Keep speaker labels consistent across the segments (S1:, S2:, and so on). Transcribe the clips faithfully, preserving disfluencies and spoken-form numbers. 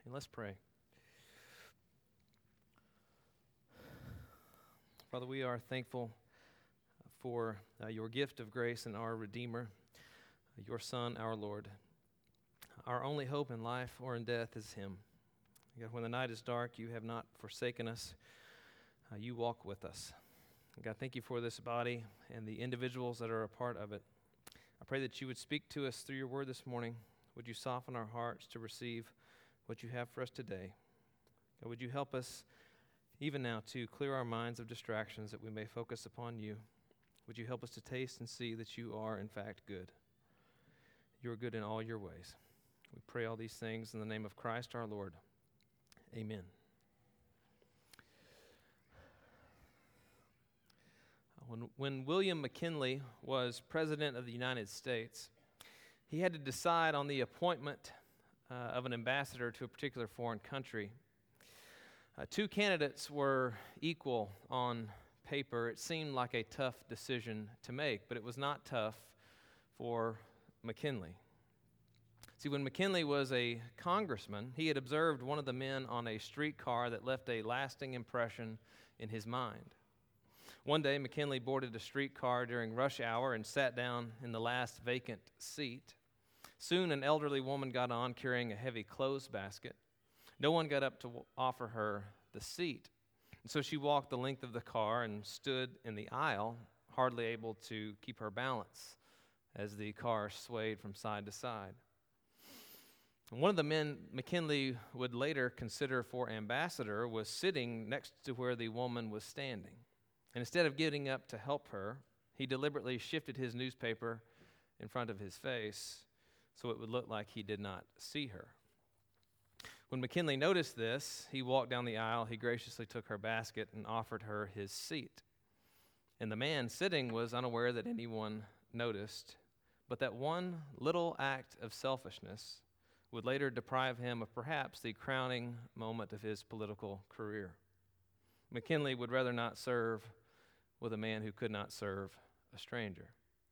S1: And let's pray. Father, we are thankful for uh, your gift of grace and our Redeemer, your Son, our Lord. Our only hope in life or in death is Him. God, when the night is dark, you have not forsaken us. Uh, you walk with us. God, thank you for this body and the individuals that are a part of it. I pray that you would speak to us through your word this morning. Would you soften our hearts to receive what you have for us today? God, would you help us even now to clear our minds of distractions that we may focus upon you? Would you help us to taste and see that you are in fact good? You are good in all your ways. We pray all these things in the name of Christ our Lord. Amen. When, when William McKinley was president of the United States, he had to decide on the appointment uh, of an ambassador to a particular foreign country. Uh, two candidates were equal on paper. It seemed like a tough decision to make, but it was not tough for McKinley. See, when McKinley was a congressman, he had observed one of the men on a streetcar that left a lasting impression in his mind. One day, McKinley boarded a streetcar during rush hour and sat down in the last vacant seat. Soon, an elderly woman got on carrying a heavy clothes basket. No one got up to w- offer her the seat. And so she walked the length of the car and stood in the aisle, hardly able to keep her balance as the car swayed from side to side. And one of the men McKinley would later consider for ambassador was sitting next to where the woman was standing. And instead of getting up to help her, he deliberately shifted his newspaper in front of his face so it would look like he did not see her. When McKinley noticed this, he walked down the aisle, he graciously took her basket and offered her his seat. And the man sitting was unaware that anyone noticed, but that one little act of selfishness would later deprive him of perhaps the crowning moment of his political career. McKinley would rather not serve with a man who could not serve a stranger.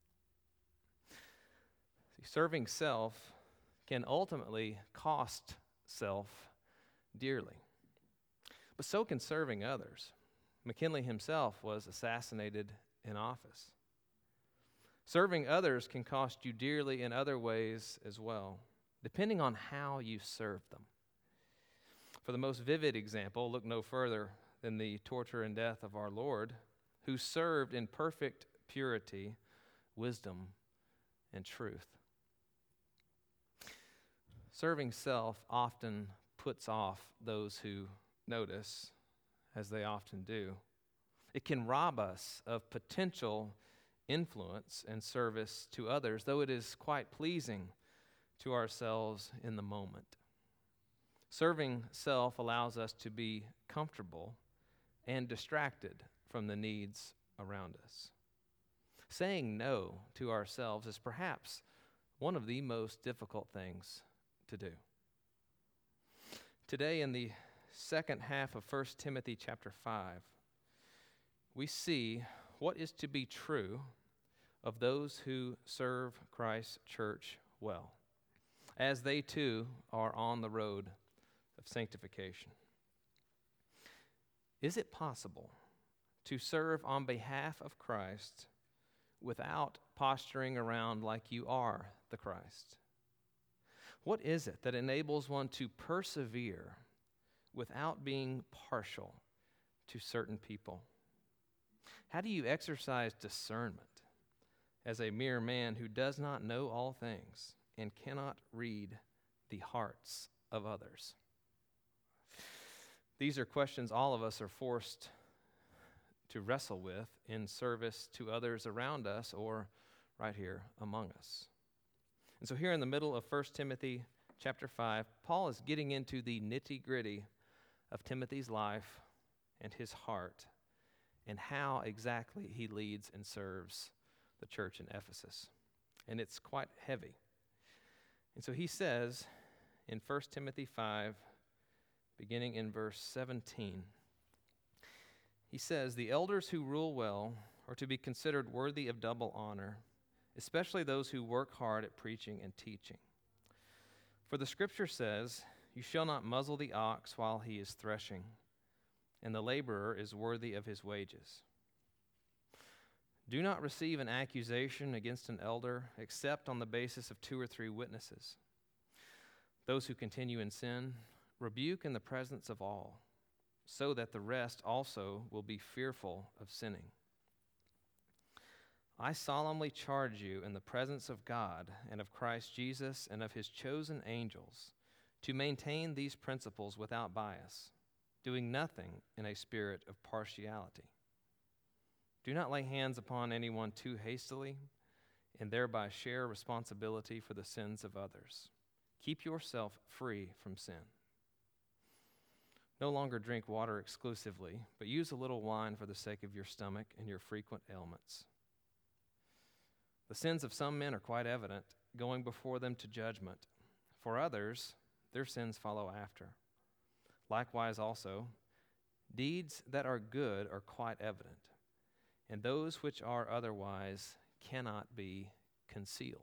S1: See, serving self can ultimately cost self dearly, but so can serving others. McKinley himself was assassinated in office. Serving others can cost you dearly in other ways as well, depending on how you serve them. For the most vivid example, look no further than the torture and death of our Lord, who served in perfect purity, wisdom, and truth. Serving self often puts off those who notice, as they often do. It can rob us of potential influence and service to others, though it is quite pleasing to ourselves in the moment. Serving self allows us to be comfortable and distracted from the needs around us. Saying no to ourselves is perhaps one of the most difficult things to do. Today, in the second half of First Timothy chapter five, we see what is to be true of those who serve Christ's church well, as they too are on the road of sanctification. Is it possible to serve on behalf of Christ without posturing around like you are the Christ? What is it that enables one to persevere without being partial to certain people? How do you exercise discernment as a mere man who does not know all things and cannot read the hearts of others? These are questions all of us are forced to wrestle with in service to others around us or right here among us. And so here in the middle of First Timothy chapter five, Paul is getting into the nitty-gritty of Timothy's life and his heart and how exactly he leads and serves the church in Ephesus. And it's quite heavy. And so he says in First Timothy five, beginning in verse seventeen, he says, "The elders who rule well are to be considered worthy of double honor, especially those who work hard at preaching and teaching. For the scripture says, You shall not muzzle the ox while he is threshing, and the laborer is worthy of his wages. Do not receive an accusation against an elder except on the basis of two or three witnesses. Those who continue in sin, rebuke in the presence of all, so that the rest also will be fearful of sinning. I solemnly charge you in the presence of God and of Christ Jesus and of his chosen angels to maintain these principles without bias, doing nothing in a spirit of partiality. Do not lay hands upon anyone too hastily, and thereby share responsibility for the sins of others. Keep yourself free from sin. No longer drink water exclusively, but use a little wine for the sake of your stomach and your frequent ailments. The sins of some men are quite evident, going before them to judgment. For others, their sins follow after. Likewise also, deeds that are good are quite evident, and those which are otherwise cannot be concealed.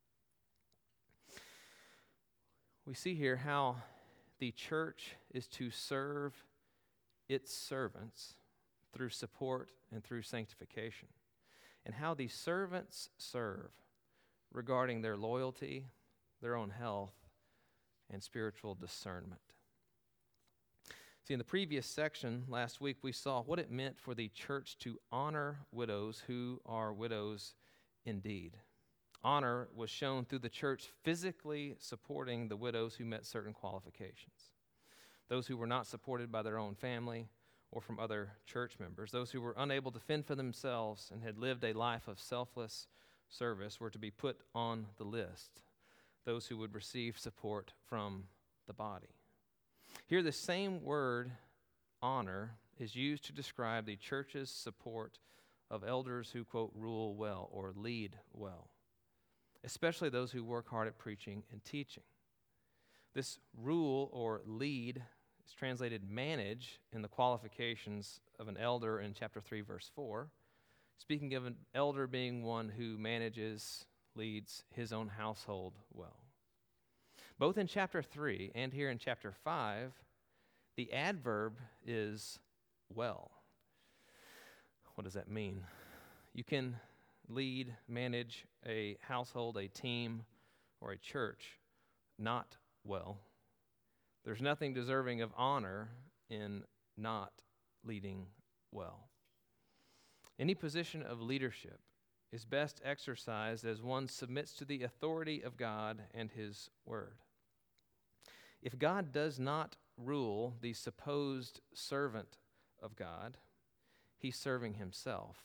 S1: We see here how the church is to serve its servants through support and through sanctification, and how the servants serve regarding their loyalty, their own health, and spiritual discernment. See, in the previous section last week, we saw what it meant for the church to honor widows who are widows indeed. Honor was shown through the church physically supporting the widows who met certain qualifications. Those who were not supported by their own family or from other church members, those who were unable to fend for themselves and had lived a life of selfless service were to be put on the list, those who would receive support from the body. Here, the same word, honor, is used to describe the church's support of elders who, quote, rule well or lead well, especially those who work hard at preaching and teaching. This rule or lead is translated manage in the qualifications of an elder in chapter three, verse four, speaking of an elder being one who manages, leads his own household well. Both in chapter three and here in chapter five, the adverb is well. What does that mean? You can lead, manage a household, a team, or a church not well. There's nothing deserving of honor in not leading well. Any position of leadership is best exercised as one submits to the authority of God and his word. If God does not rule the supposed servant of God, he's serving himself.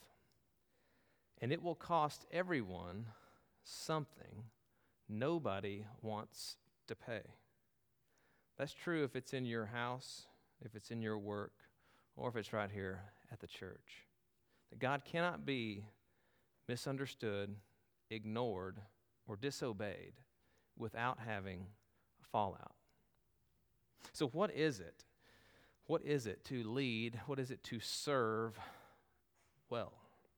S1: And it will cost everyone something nobody wants to pay. That's true if it's in your house, if it's in your work, or if it's right here at the church. That God cannot be misunderstood, ignored, or disobeyed without having a fallout. So what is it? What is it to lead? What is it to serve well?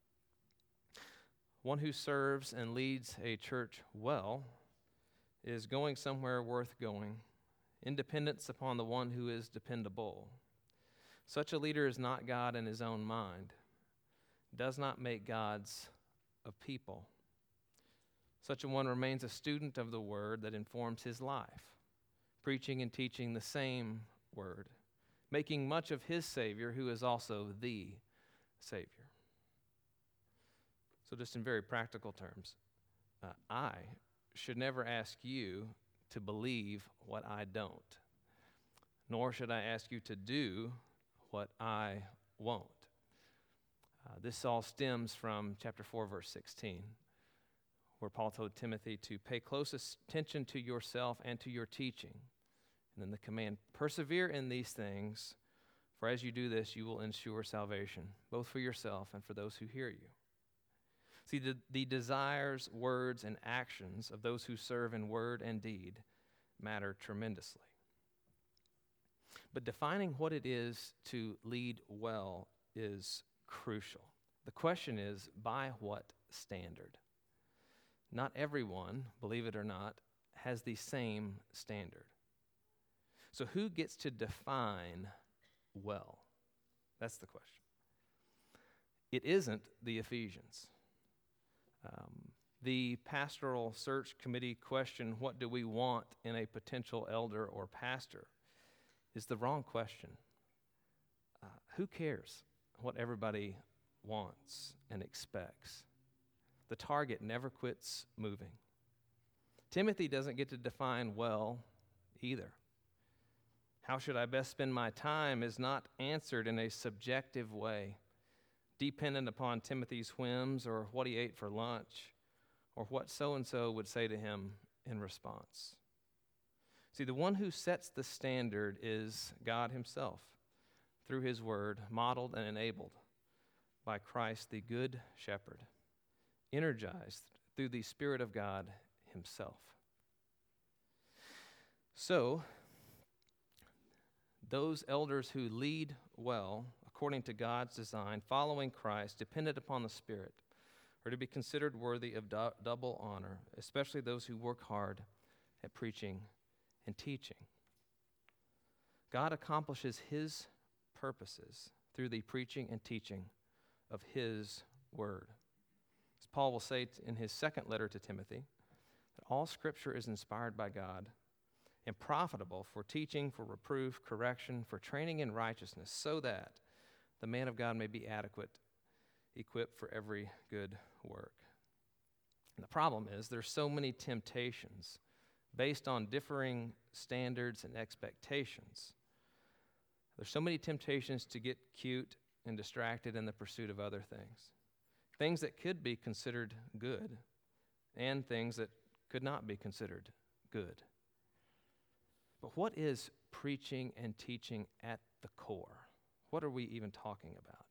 S1: One who serves and leads a church well is going somewhere worth going, independence upon the one who is dependable. Such a leader is not God in his own mind, does not make gods of people. Such a one remains a student of the word that informs his life, preaching and teaching the same word, making much of his Savior, who is also the Savior. So just in very practical terms, uh, I should never ask you to believe what I don't, nor should I ask you to do what I won't. Uh, this all stems from chapter four, verse sixteen, where Paul told Timothy to pay close attention to yourself and to your teaching. And then the command, persevere in these things, for as you do this, you will ensure salvation, both for yourself and for those who hear you. See, the, the desires, words, and actions of those who serve in word and deed matter tremendously. But defining what it is to lead well is crucial. The question is, by what standard? Not everyone, believe it or not, has the same standard. So who gets to define well? That's the question. It isn't the Ephesians. Um, the pastoral search committee question, what do we want in a potential elder or pastor, is the wrong question. Uh, who cares what everybody wants and expects? The target never quits moving. Timothy doesn't get to define well either. How should I best spend my time is not answered in a subjective way, dependent upon Timothy's whims or what he ate for lunch or what so-and-so would say to him in response. See, the one who sets the standard is God himself through his word, modeled and enabled by Christ, the good shepherd, energized through the Spirit of God himself. So, those elders who lead well, according to God's design, following Christ, dependent upon the Spirit, are to be considered worthy of do- double honor, especially those who work hard at preaching and teaching. God accomplishes his purposes through the preaching and teaching of his word. As Paul will say in his second letter to Timothy, that all Scripture is inspired by God and profitable for teaching, for reproof, correction, for training in righteousness, so that the man of God may be adequate, equipped for every good work. And the problem is there's so many temptations based on differing standards and expectations. There's so many temptations to get cute and distracted in the pursuit of other things. Things that could be considered good and things that could not be considered good. But what is preaching and teaching at the core? What are we even talking about?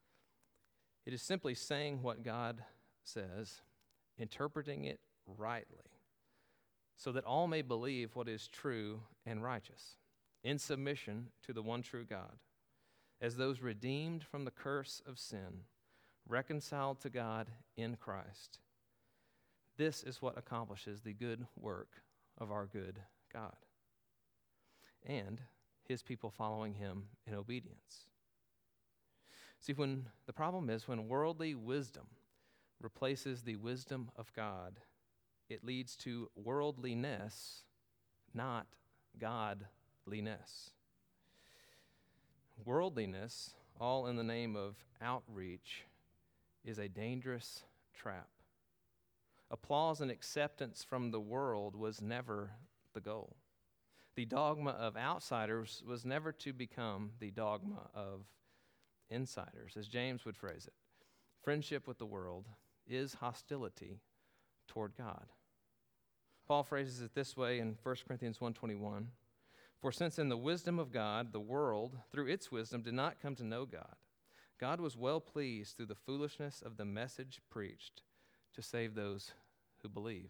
S1: It is simply saying what God says, interpreting it rightly, so that all may believe what is true and righteous, in submission to the one true God, as those redeemed from the curse of sin, reconciled to God in Christ. This is what accomplishes the good work of our good God, and his people following him in obedience. See, when the problem is when worldly wisdom replaces the wisdom of God, it leads to worldliness, not godliness. Worldliness, all in the name of outreach, is a dangerous trap. Applause and acceptance from the world was never the goal. The dogma of outsiders was never to become the dogma of insiders, as James would phrase it. Friendship with the world is hostility toward God. Paul phrases it this way in First Corinthians one twenty-one. For since in the wisdom of God, the world, through its wisdom, did not come to know God, God was well pleased through the foolishness of the message preached to save those who believe.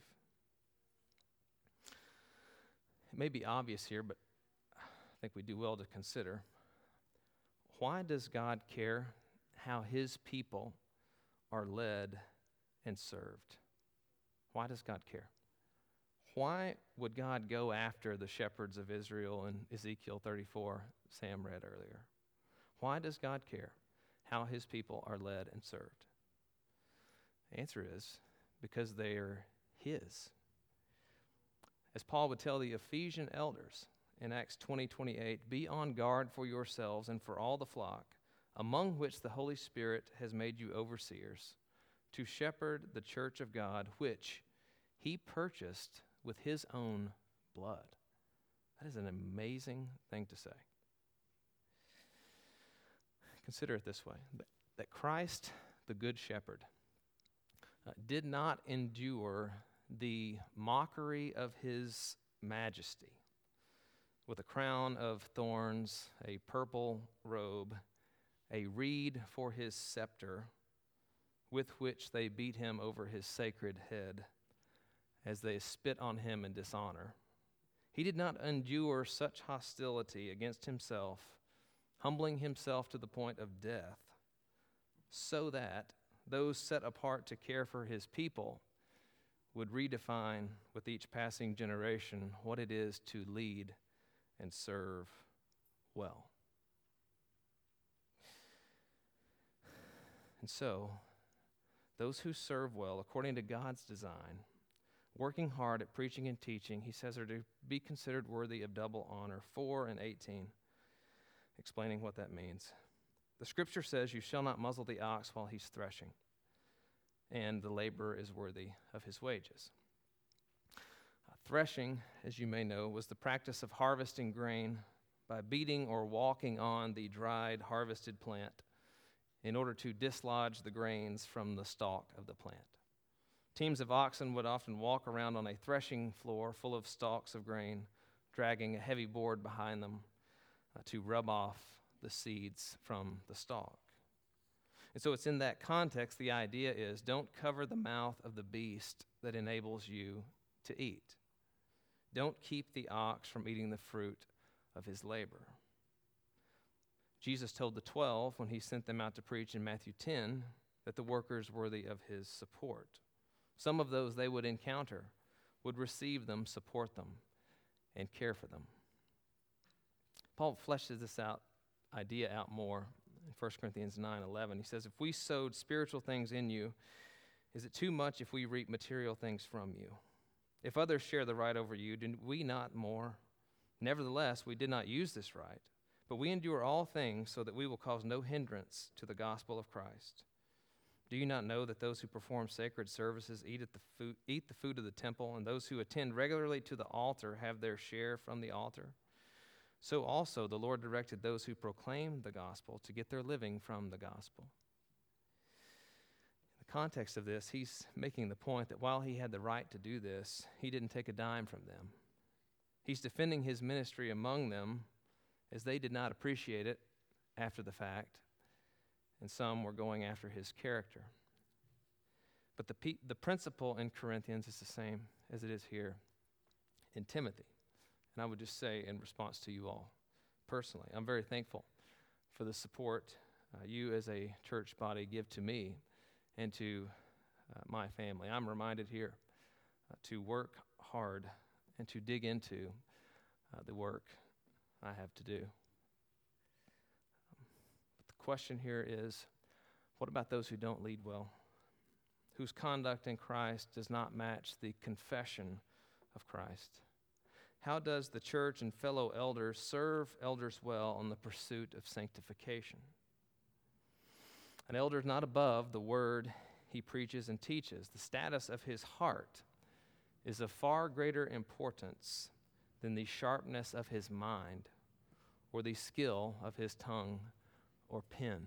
S1: It may be obvious here, but I think we do well to consider. Why does God care how his people are led and served? Why does God care? Why would God go after the shepherds of Israel in Ezekiel thirty-four, Sam read earlier? Why does God care how his people are led and served? The answer is because they are his. As Paul would tell the Ephesian elders in Acts twenty twenty-eight, be on guard for yourselves and for all the flock, among which the Holy Spirit has made you overseers, to shepherd the church of God, which he purchased with his own blood. That is an amazing thing to say. Consider it this way, that Christ, the Good Shepherd, uh, did not endure the mockery of his majesty with a crown of thorns, a purple robe, a reed for his scepter, with which they beat him over his sacred head as they spit on him in dishonor. He did not endure such hostility against himself, humbling himself to the point of death, so that those set apart to care for his people would redefine with each passing generation what it is to lead and serve well. And so, those who serve well according to God's design, working hard at preaching and teaching, he says, are to be considered worthy of double honor. four and eighteen, explaining what that means. The scripture says, you shall not muzzle the ox while he's threshing, and the laborer is worthy of his wages. Uh, threshing, as you may know, was the practice of harvesting grain by beating or walking on the dried, harvested plant in order to dislodge the grains from the stalk of the plant. Teams of oxen would often walk around on a threshing floor full of stalks of grain, dragging a heavy board behind them uh, to rub off the seeds from the stalk. And so it's in that context, the idea is, don't cover the mouth of the beast that enables you to eat. Don't keep the ox from eating the fruit of his labor. Jesus told the twelve when he sent them out to preach in Matthew ten that the workers worthy of his support. Some of those they would encounter would receive them, support them, and care for them. Paul fleshes this out idea out more in First Corinthians nine eleven. He says, if we sowed spiritual things in you, is it too much if we reap material things from you? If others share the right over you, do we not more? Nevertheless, we did not use this right, but we endure all things so that we will cause no hindrance to the gospel of Christ. Do you not know that those who perform sacred services eat, at the food, eat the food of the temple, and those who attend regularly to the altar have their share from the altar? So also the Lord directed those who proclaim the gospel to get their living from the gospel. In the context of this, he's making the point that while he had the right to do this, he didn't take a dime from them. He's defending his ministry among them as they did not appreciate it after the fact, and some were going after his character. But the, pe- the principle in Corinthians is the same as it is here in Timothy. And I would just say in response to you all personally, I'm very thankful for the support uh, you as a church body give to me and to uh, my family. I'm reminded here uh, to work hard and to dig into uh, the work I have to do. Um, but the question here is, what about those who don't lead well, whose conduct in Christ does not match the confession of Christ? How does the church and fellow elders serve elders well in the pursuit of sanctification? An elder is not above the word he preaches and teaches. The status of his heart is of far greater importance than the sharpness of his mind or the skill of his tongue or pen.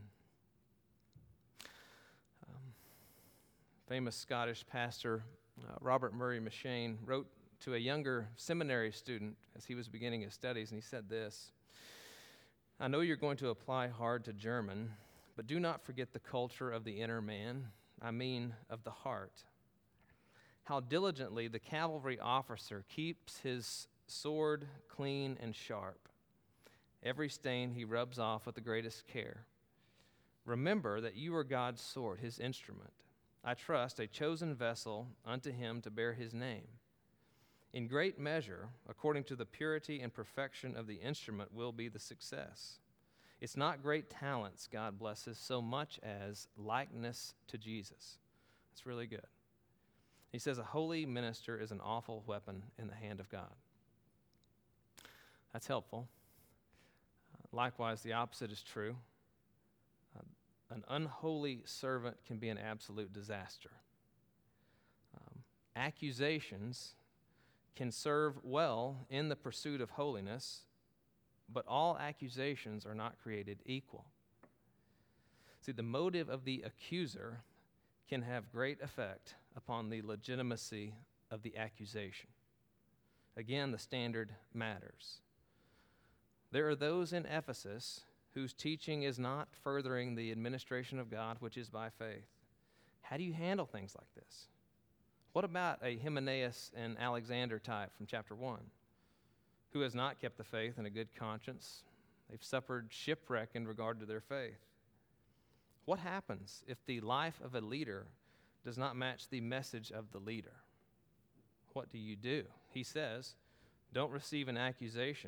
S1: Um, famous Scottish pastor uh, Robert Murray M'Cheyne wrote to a younger seminary student as he was beginning his studies, and he said this: I know you're going to apply hard to German, but do not forget the culture of the inner man, I mean of the heart. How diligently the cavalry officer keeps his sword clean and sharp. Every stain he rubs off with the greatest care. Remember that you are God's sword, his instrument. I trust a chosen vessel unto him to bear his name. In great measure, according to the purity and perfection of the instrument, will be the success. It's not great talents God blesses so much as likeness to Jesus. It's really good. He says a holy minister is an awful weapon in the hand of God. That's helpful. Uh, likewise, the opposite is true. Uh, an unholy servant can be an absolute disaster. Um, accusations can serve well in the pursuit of holiness, but all accusations are not created equal. See, the motive of the accuser can have great effect upon the legitimacy of the accusation. Again, the standard matters. There are those in Ephesus whose teaching is not furthering the administration of God, which is by faith. How do you handle things like this? What about a Hymenaeus and Alexander type from chapter one, who has not kept the faith in a good conscience? They've suffered shipwreck in regard to their faith. What happens if the life of a leader does not match the message of the leader? What do you do? He says, don't receive an accusation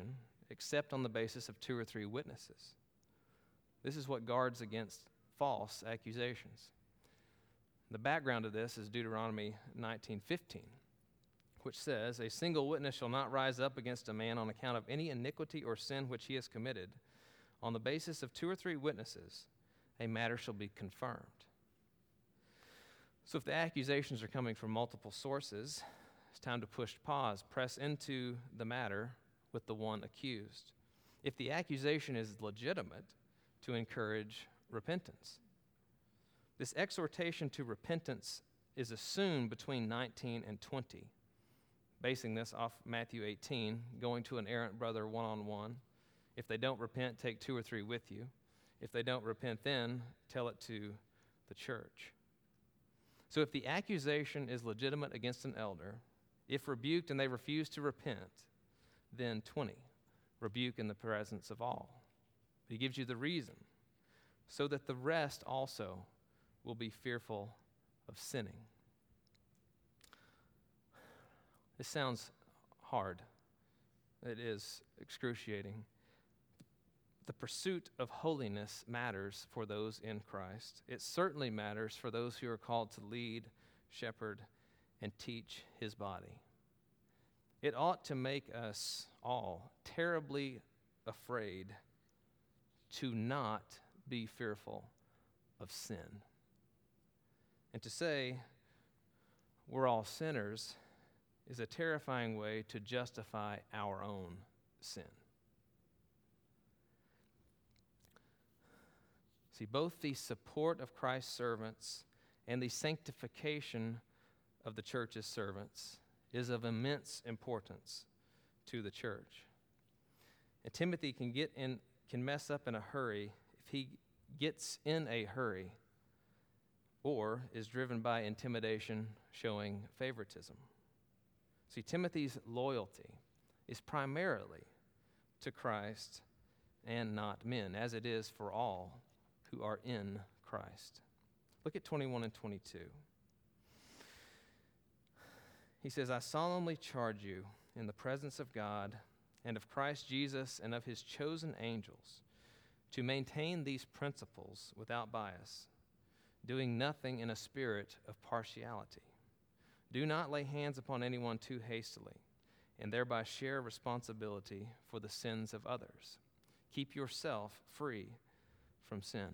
S1: except on the basis of two or three witnesses. This is what guards against false accusations. The background of this is Deuteronomy nineteen fifteen, which says, "A single witness shall not rise up against a man on account of any iniquity or sin which he has committed. On the basis of two or three witnesses, a matter shall be confirmed." So if the accusations are coming from multiple sources, it's time to push pause, press into the matter with the one accused. If the accusation is legitimate, to encourage repentance. This exhortation to repentance is assumed between nineteen and twenty, basing this off Matthew eighteen, going to an errant brother one-on-one. If they don't repent, take two or three with you. If they don't repent then, tell it to the church. So if the accusation is legitimate against an elder, if rebuked and they refuse to repent, then twenty, rebuke in the presence of all. He gives you the reason, so that the rest also will be fearful of sinning. This sounds hard. It is excruciating. The pursuit of holiness matters for those in Christ. It certainly matters for those who are called to lead, shepherd, and teach his body. It ought to make us all terribly afraid to not be fearful of sin. And to say we're all sinners is a terrifying way to justify our own sin. See, both the support of Christ's servants and the sanctification of the church's servants is of immense importance to the church. And Timothy can get in, can mess up in a hurry if he gets in a hurry or is driven by intimidation showing favoritism. See, Timothy's loyalty is primarily to Christ and not men, as it is for all who are in Christ. Look at twenty-one and twenty-two. He says, "I solemnly charge you in the presence of God and of Christ Jesus and of his chosen angels to maintain these principles without bias, doing nothing in a spirit of partiality. Do not lay hands upon anyone too hastily, and thereby share responsibility for the sins of others. Keep yourself free from sin."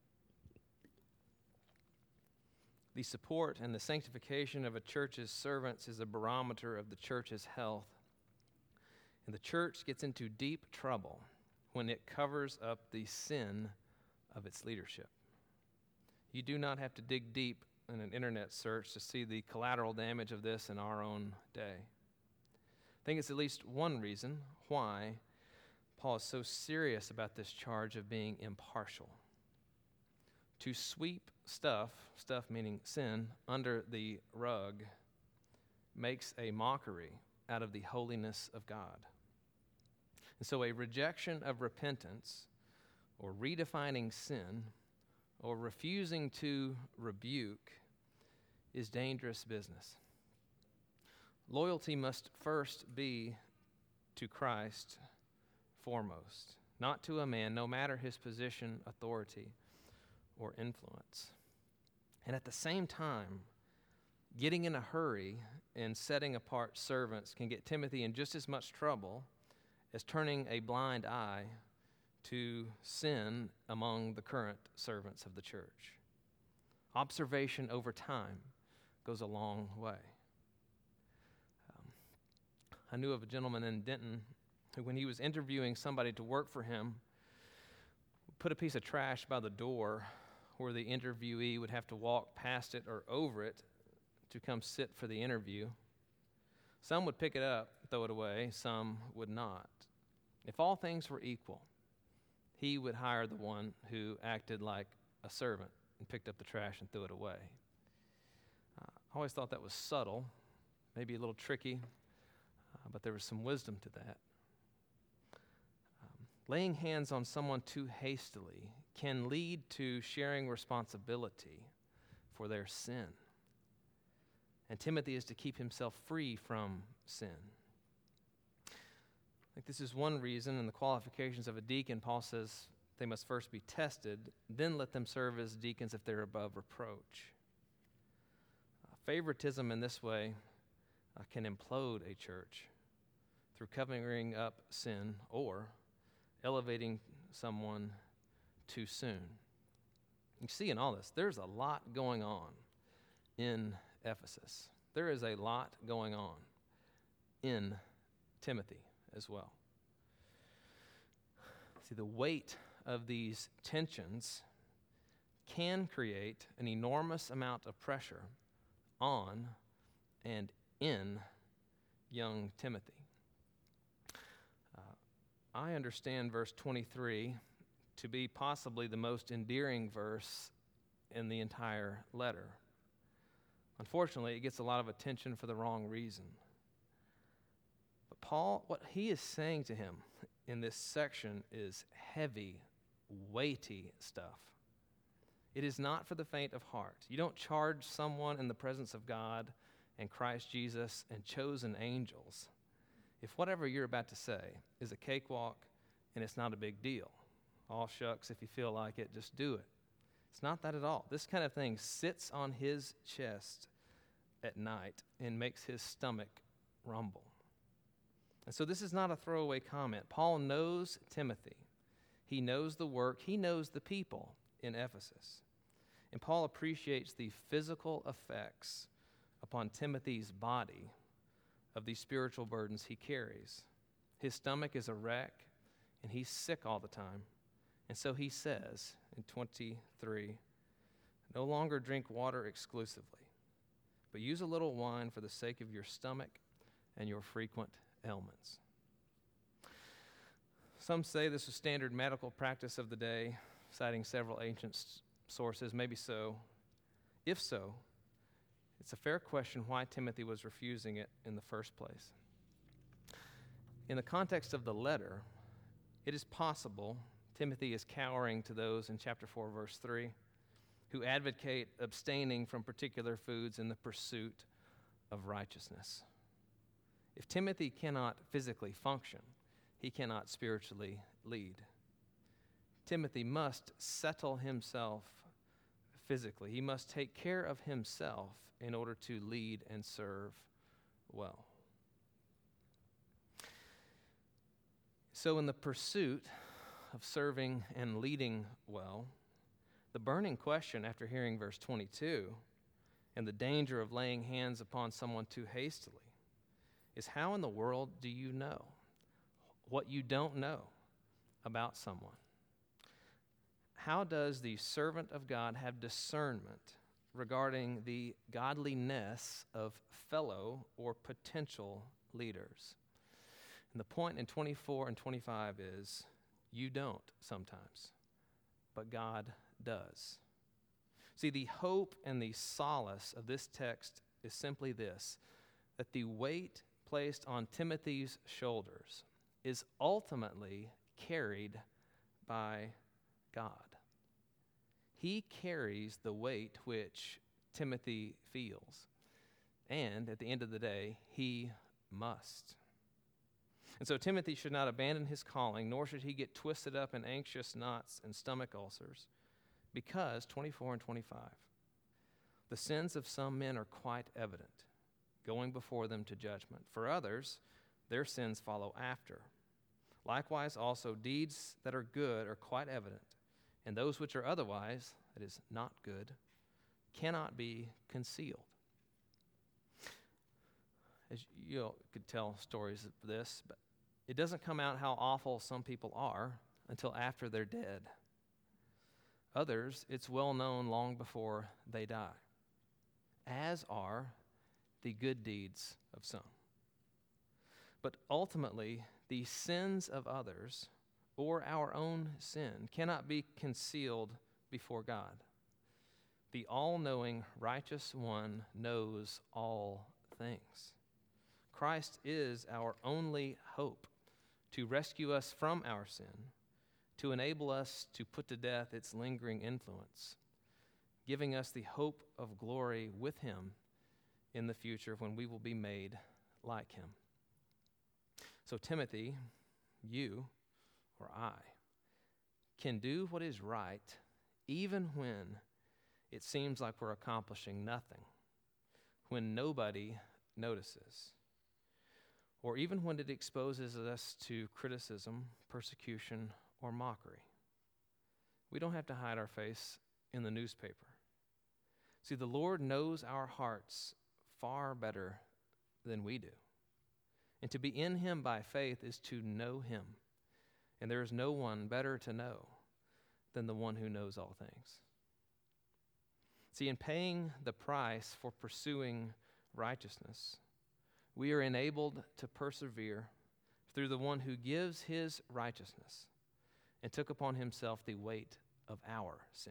S1: The support and the sanctification of a church's servants is a barometer of the church's health. And the church gets into deep trouble when it covers up the sin of its leadership. You do not have to dig deep in an internet search to see the collateral damage of this in our own day. I think it's at least one reason why Paul is so serious about this charge of being impartial. To sweep stuff, stuff meaning sin, under the rug makes a mockery out of the holiness of God. And so a rejection of repentance or redefining sin or refusing to rebuke is dangerous business. Loyalty must first be to Christ foremost, not to a man, no matter his position, authority, or influence. And at the same time, getting in a hurry and setting apart servants can get Timothy in just as much trouble as turning a blind eye to sin among the current servants of the church. Observation over time goes a long way. Um, I knew of a gentleman in Denton who, when he was interviewing somebody to work for him, put a piece of trash by the door where the interviewee would have to walk past it or over it to come sit for the interview. Some would pick it up, throw it away. Some would not. If all things were equal, he would hire the one who acted like a servant and picked up the trash and threw it away. Uh, I always thought that was subtle, maybe a little tricky, uh, but there was some wisdom to that. Um, laying hands on someone too hastily can lead to sharing responsibility for their sin. And Timothy is to keep himself free from sin. Like this is one reason in the qualifications of a deacon, Paul says they must first be tested, then let them serve as deacons if they're above reproach. Uh, favoritism in this way uh, can implode a church through covering up sin or elevating someone too soon. You see in all this, there's a lot going on in Ephesus. There is a lot going on in Timothy as well. See, the weight of these tensions can create an enormous amount of pressure on and in young Timothy. Uh, I understand verse twenty-three to be possibly the most endearing verse in the entire letter. Unfortunately, it gets a lot of attention for the wrong reason. But Paul, what he is saying to him in this section is heavy, weighty stuff. It is not for the faint of heart. You don't charge someone in the presence of God and Christ Jesus and chosen angels if whatever you're about to say is a cakewalk and it's not a big deal. All shucks, if you feel like it, just do it. It's not that at all. This kind of thing sits on his chest at night and makes his stomach rumble. And so this is not a throwaway comment. Paul knows Timothy. He knows the work. He knows the people in Ephesus. And Paul appreciates the physical effects upon Timothy's body of these spiritual burdens he carries. His stomach is a wreck, and he's sick all the time. And so he says in twenty-three, no longer drink water exclusively, but use a little wine for the sake of your stomach and your frequent ailments. Some say this was standard medical practice of the day, citing several ancient s- sources. Maybe so. If so, it's a fair question why Timothy was refusing it in the first place. In the context of the letter, it is possible Timothy is cowering to those in chapter four, verse three, who advocate abstaining from particular foods in the pursuit of righteousness. If Timothy cannot physically function, he cannot spiritually lead. Timothy must settle himself physically. He must take care of himself in order to lead and serve well. So in the pursuit of serving and leading well, the burning question after hearing verse twenty-two and the danger of laying hands upon someone too hastily is, how in the world do you know what you don't know about someone? How does the servant of God have discernment regarding the godliness of fellow or potential leaders? And the point in twenty-four and twenty-five is, you don't sometimes, but God does. See, the hope and the solace of this text is simply this, that the weight placed on Timothy's shoulders is ultimately carried by God. He carries the weight which Timothy feels, and at the end of the day, he must. And so Timothy should not abandon his calling, nor should he get twisted up in anxious knots and stomach ulcers, because, twenty-four and twenty-five, the sins of some men are quite evident, going before them to judgment. For others, their sins follow after. Likewise, also, deeds that are good are quite evident, and those which are otherwise, that is, not good, cannot be concealed. As you all could tell stories of this, but it doesn't come out how awful some people are until after they're dead. Others, it's well known long before they die, as are the good deeds of some. But ultimately, the sins of others or our own sin cannot be concealed before God. The all-knowing, righteous one knows all things. Christ is our only hope to rescue us from our sin, to enable us to put to death its lingering influence, giving us the hope of glory with him in the future when we will be made like him. So Timothy, you or I, can do what is right even when it seems like we're accomplishing nothing, when nobody notices, or even when it exposes us to criticism, persecution, or mockery. We don't have to hide our face in the newspaper. See, the Lord knows our hearts far better than we do. And to be in him by faith is to know him. And there is no one better to know than the one who knows all things. See, in paying the price for pursuing righteousness, we are enabled to persevere through the one who gives his righteousness and took upon himself the weight of our sin.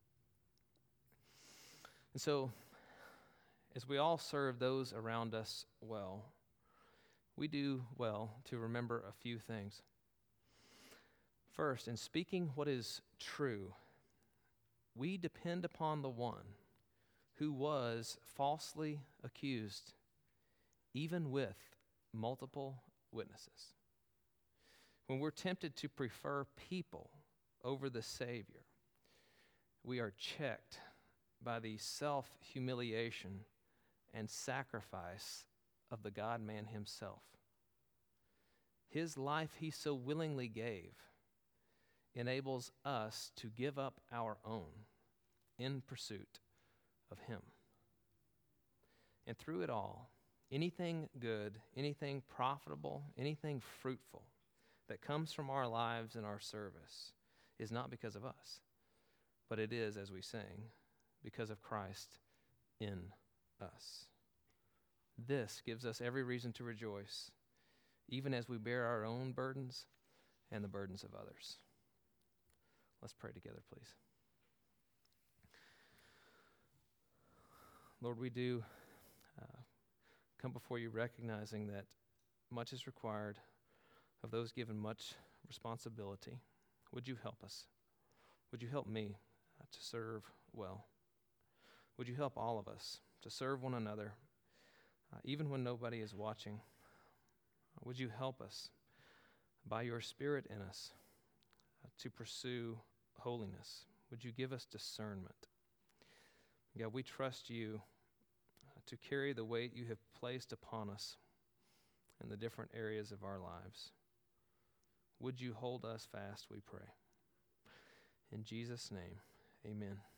S1: And so, as we all serve those around us well, we do well to remember a few things. First, in speaking what is true, we depend upon the one who was falsely accused, even with multiple witnesses. When we're tempted to prefer people over the Savior, we are checked by the self-humiliation and sacrifice of the God-man himself. His life he so willingly gave enables us to give up our own in pursuit of him. And through it all, anything good, anything profitable, anything fruitful that comes from our lives and our service is not because of us, but it is, as we sing, because of Christ in us. This gives us every reason to rejoice, even as we bear our own burdens and the burdens of others. Let's pray together, please. Lord, we do uh, come before you recognizing that much is required of those given much responsibility. Would you help us? Would you help me uh, to serve well? Would you help all of us to serve one another, uh, even when nobody is watching? Would you help us by your Spirit in us uh, to pursue holiness? Would you give us discernment? God, we trust you uh, to carry the weight you have placed upon us in the different areas of our lives. Would you hold us fast, we pray. In Jesus' name, amen.